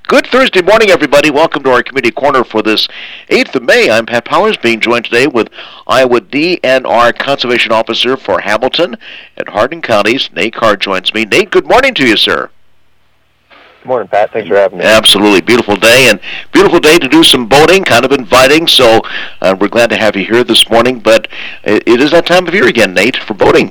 Good Thursday morning, everybody. Welcome to our Community Corner for this 8th of May. I'm Pat Powers, being joined today with Iowa DNR Conservation Officer for Hamilton and Hardin counties. Nate Carr joins me. Nate, good morning to you, sir. Good morning, Pat. Thanks for having me. Absolutely. Beautiful day, and beautiful day to do some boating, kind of inviting, so we're glad to have you here this morning. But it is that time of year again, Nate, for boating.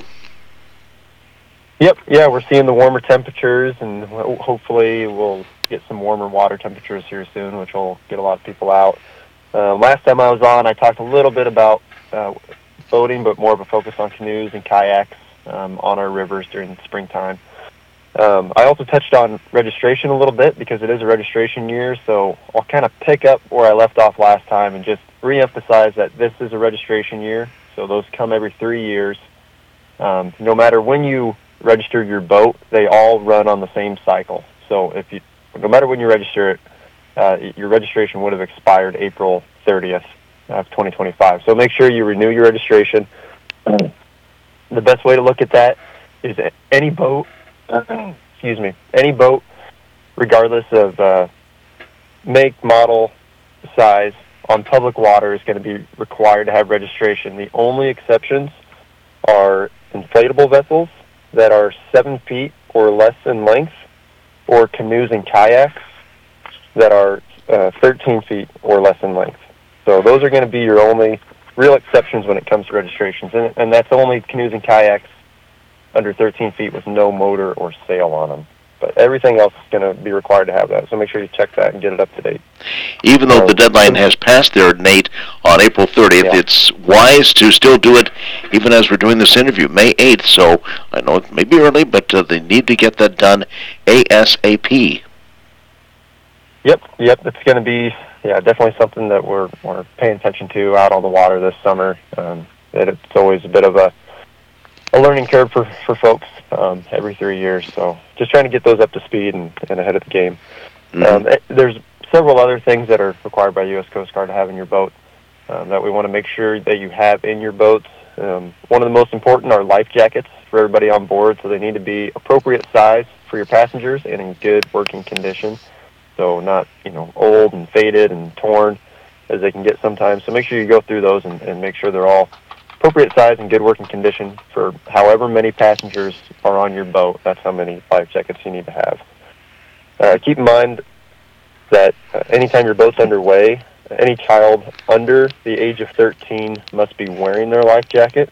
Yep. Yeah, we're seeing the warmer temperatures, and hopefully we'll get some warmer water temperatures here soon, which will get a lot of people out. Last time I was on, I talked a little bit about boating, but more of a focus on canoes and kayaks on our rivers during the springtime. I also touched on registration a little bit because it is a registration year, so I'll kind of pick up where I left off last time and just reemphasize that this is a registration year, so those come every 3 years. No matter when you register your boat, they all run on the same cycle. So no matter when you register it, your registration would have expired April 30th of 2025. So make sure you renew your registration. The best way to look at that is any boat, any boat, regardless of make, model, size, on public water is going to be required to have registration. The only exceptions are inflatable vessels that are 7 feet or less in length, or canoes and kayaks that are 13 feet or less in length. So those are going to be your only real exceptions when it comes to registrations, and that's only canoes and kayaks under 13 feet with no motor or sail on them. But everything else is going to be required to have that, so make sure you check that and get it up to date. Even though the deadline has passed there, Nate, on April 30th, it's wise to still do it even as we're doing this interview, May 8th. So I know it may be early, but they need to get that done ASAP. Yep, it's going to be definitely something that we're paying attention to out on the water this summer. It's always a bit of a learning curve for folks every 3 years, so just trying to get those up to speed and ahead of the game. There's several other things that are required by U.S. Coast Guard to have in your boat that we want to make sure that you have in your boats. One of the most important are life jackets for everybody on board, so they need to be appropriate size for your passengers and in good working condition, so not old and faded and torn as they can get sometimes. So make sure you go through those and make sure they're all appropriate size and good working condition for however many passengers are on your boat. That's how many life jackets you need to have. Keep in mind that anytime your boat's underway, any child under the age of 13 must be wearing their life jacket.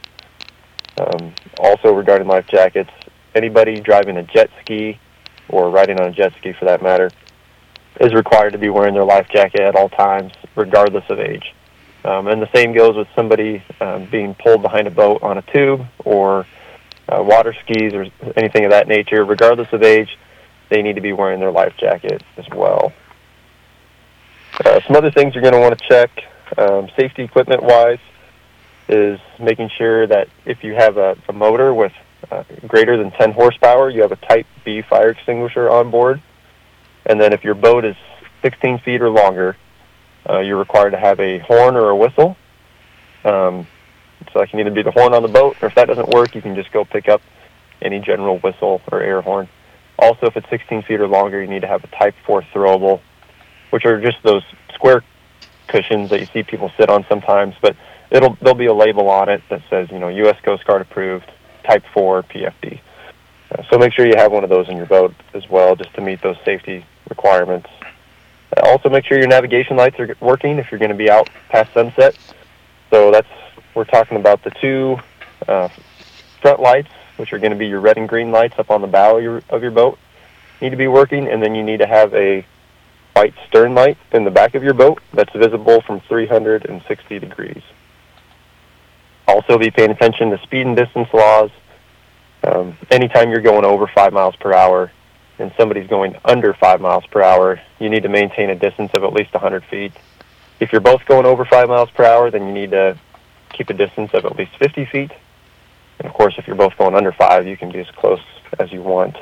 Also regarding life jackets, anybody driving a jet ski or riding on a jet ski for that matter is required to be wearing their life jacket at all times, regardless of age. And the same goes with somebody being pulled behind a boat on a tube or water skis or anything of that nature. Regardless of age, they need to be wearing their life jacket as well. Some other things you're going to want to check, safety equipment-wise, is making sure that if you have a motor with greater than 10 horsepower, you have a Type B fire extinguisher on board. And then if your boat is 16 feet or longer, you're required to have a horn or a whistle. So that can either be the horn on the boat, or if that doesn't work, you can just go pick up any general whistle or air horn. Also, if it's 16 feet or longer, you need to have a Type 4 throwable, which are just those square cushions that you see people sit on sometimes, but there'll be a label on it that says, U.S. Coast Guard approved, Type 4 PFD. So make sure you have one of those in your boat as well, just to meet those safety requirements. Also, make sure your navigation lights are working if you're going to be out past sunset. So we're talking about the two front lights, which are going to be your red and green lights up on the bow of your boat, need to be working, and then you need to have a white stern light in the back of your boat that's visible from 360 degrees. Also, be paying attention to speed and distance laws. Anytime you're going over 5 miles per hour and somebody's going under 5 miles per hour, you need to maintain a distance of at least 100 feet. If you're both going over 5 miles per hour, then you need to keep a distance of at least 50 feet. And of course, if you're both going under 5, you can be as close as you want.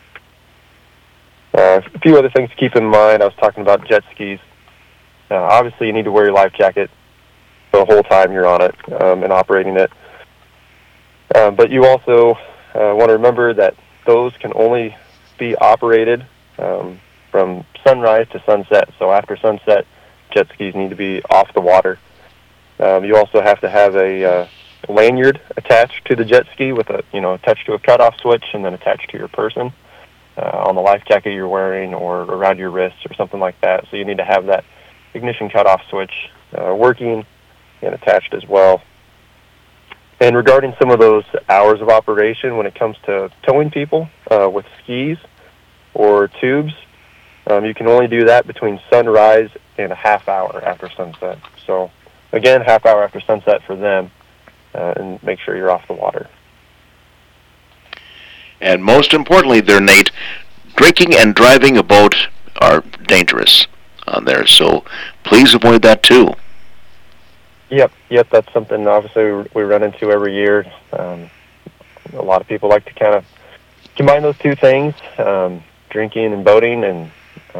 A few other things to keep in mind. I was talking about jet skis. Obviously, you need to wear your life jacket the whole time you're on it and operating it. But you also want to remember that those can only be operated from from sunrise to sunset. So after sunset, jet skis need to be off the water. You also have to have a lanyard attached to the jet ski with attached to a cutoff switch and then attached to your person on the life jacket you're wearing or around your wrist or something like that. So you need to have that ignition cutoff switch working and attached as well. And regarding some of those hours of operation, when it comes to towing people with skis or tubes, you can only do that between sunrise and a half hour after sunset. So, again, half hour after sunset for them, and make sure you're off the water. And most importantly there, Nate, drinking and driving a boat are dangerous on there, so please avoid that too. Yep, that's something obviously we run into every year. A lot of people like to kind of combine those two things, drinking and boating, and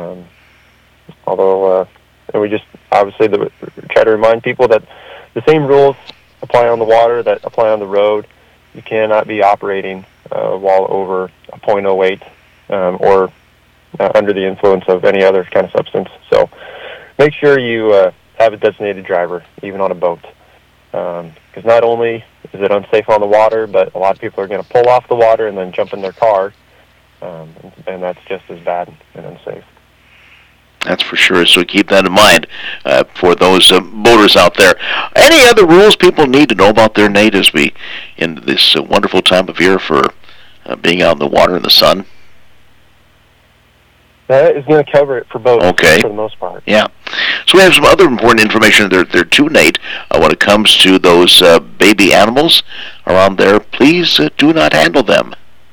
and we just obviously try to remind people that the same rules apply on the water that apply on the road. You cannot be operating while over a .08 or under the influence of any other kind of substance. So make sure you have a designated driver, even on a boat. Because not only is it unsafe on the water, but a lot of people are going to pull off the water and then jump in their car, and that's just as bad and unsafe. That's for sure, so keep that in mind for those boaters out there. Any other rules people need to know about their, Nate, as we in this wonderful time of year for being out in the water in the sun? That is going to cover it for both, okay, for the most part. Yeah. So we have some other important information there too, Nate, when it comes to those baby animals around there. Please do not handle them.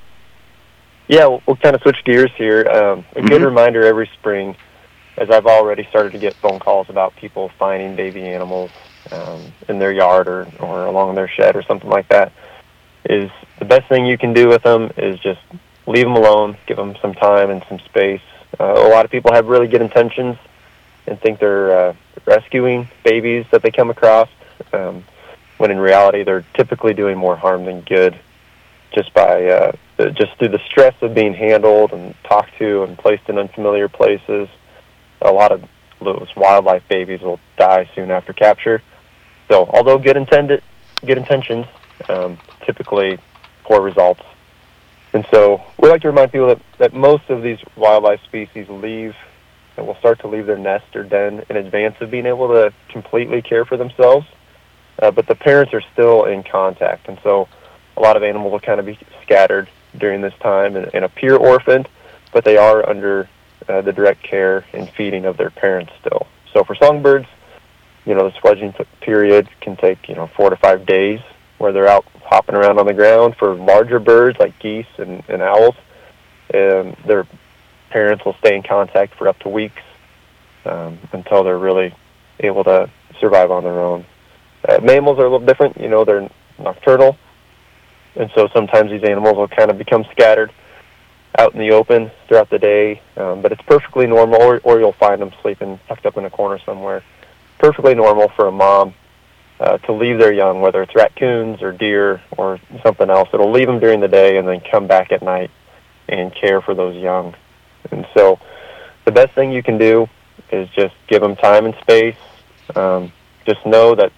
Yeah, we'll kind of switch gears here. A good reminder every spring, as I've already started to get phone calls about people finding baby animals in their yard or along their shed or something like that, is the best thing you can do with them is just leave them alone, give them some time and some space. A lot of people have really good intentions and think they're rescuing babies that they come across, when in reality they're typically doing more harm than good just by just through the stress of being handled and talked to and placed in unfamiliar places. A lot of those wildlife babies will die soon after capture. So although good intentions, typically poor results. And so we like to remind people that most of these wildlife species will start to leave their nest or den in advance of being able to completely care for themselves. But the parents are still in contact. And so a lot of animals will kind of be scattered during this time and appear orphaned, but they are under the direct care and feeding of their parents still. So for songbirds, the fledging period can take 4 to 5 days where they're out hopping around on the ground. For larger birds like geese and owls, their parents will stay in contact for up to weeks until they're really able to survive on their own. Mammals are a little different. They're nocturnal, and so sometimes these animals will kind of become scattered out in the open throughout the day, but it's perfectly normal, or you'll find them sleeping tucked up in a corner somewhere. Perfectly normal for a mom to leave their young, whether it's raccoons or deer or something else. It'll leave them during the day and then come back at night and care for those young. And so the best thing you can do is just give them time and space. Just know that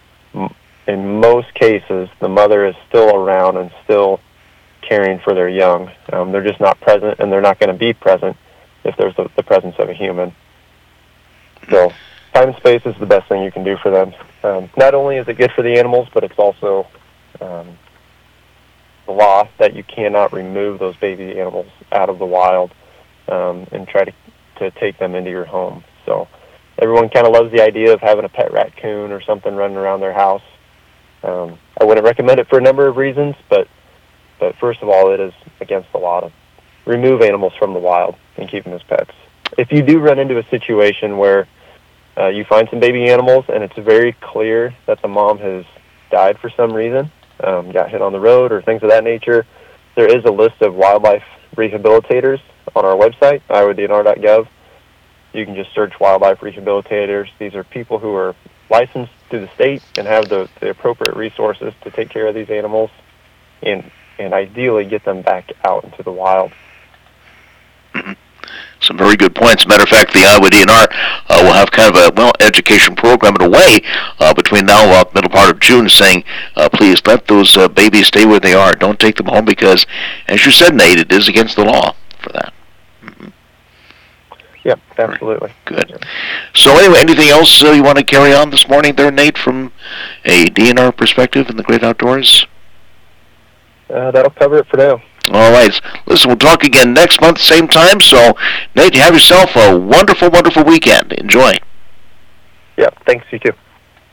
in most cases, the mother is still around and still caring for their young. They're just not present, and they're not going to be present if there's the presence of a human. So time and space is the best thing you can do for them. Not only is it good for the animals, but it's also the law that you cannot remove those baby animals out of the wild and try to take them into your home. So everyone kind of loves the idea of having a pet raccoon or something running around their house. I wouldn't recommend it for a number of reasons, but first of all, it is against the law to remove animals from the wild and keep them as pets. If you do run into a situation where you find some baby animals and it's very clear that the mom has died for some reason, got hit on the road or things of that nature, there is a list of wildlife rehabilitators on our website, iowdnr.gov. You can just search wildlife rehabilitators. These are people who are licensed through the state and have the appropriate resources to take care of these animals and ideally get them back out into the wild. Some very good points. Matter of fact, the Iowa DNR will have kind of a education program in a way between now and middle part of June, saying, please let those babies stay where they are. Don't take them home because, as you said, Nate, it is against the law for that. Mm-hmm. Yep, absolutely. Good. Yeah. So anyway, anything else you want to carry on this morning there, Nate, from a DNR perspective in the great outdoors? That'll cover it for now. All right. Listen, we'll talk again next month, same time. So, Nate, you have yourself a wonderful, wonderful weekend. Enjoy. Yeah, thanks. You too.